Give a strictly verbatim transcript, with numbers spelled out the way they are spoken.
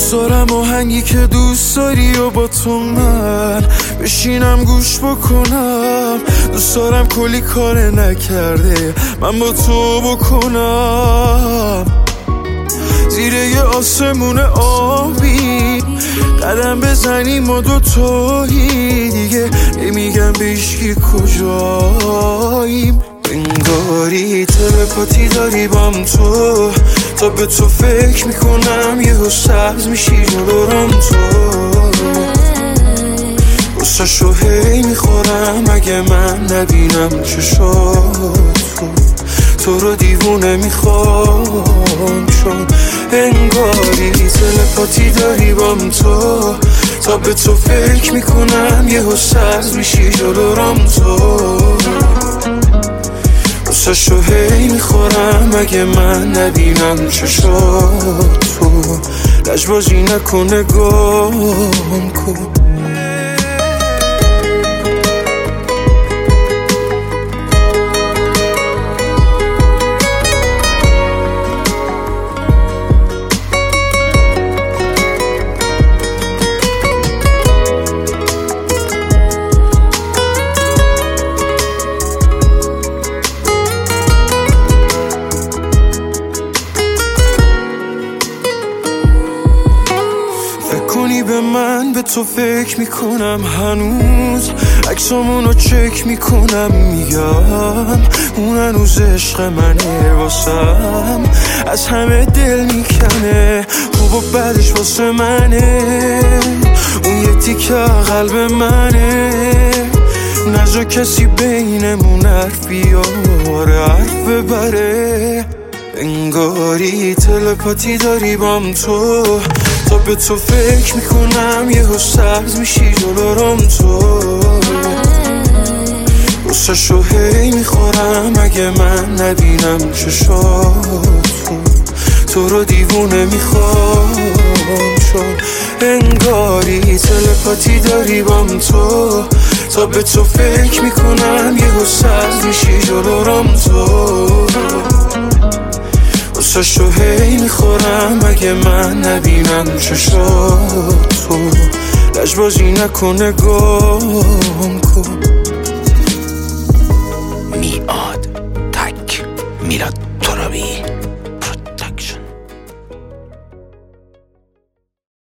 دوست دارم آهنگی که دوست داری و با تو من بشینم گوش بکنم. دوست دارم کلی کار نکرده من با تو بکنم. زیر یه آسمون آبی قدم بزنیم ما دوتایی، دیگه نمیگم به هیچکی کجاییم. انگاری تلپاتی داری بام تو، تا به تو فکر میکنم یهو سبز میشی جلوم تو. غصه‌شو هی میخورم اگه من نبینم چشاتو، تو رو دیوونه میخوام چون انگاری تلپاتی داری بام تو، تا به تو فکر میکنم یهو سبز میشی جلوم تو. غصه‌شو هی میخورم اگه من نبینم چشاتو، لجبازی نکن نگام کن. به من به تو فکر میکنم هنوز، عکسامونو چک میکنم میگم اون هنوز عشق منه واسم، از همه دل میکنه خوب و بعدش واسه منه. اون یه تیکه قلب منه، نجا کسی بینمون حرف بیاره حرف ببره. انگاری تلپاتی داری بام تو، تا به تو فکر میکنم یهو سبز میشی جلوم تو. غصه‌شو هی میخورم اگه من نبینم چشاتو، تو رو دیوونه میخوام چون انگاری تلپاتی داری بام تو، تا به تو فکر میکنم یهو سبز میشی جلوم تو. غصه‌شو هی میخورم اگه من نبینم چشاتو، لجبازی نکن نگام کن. میاد تک میلاد.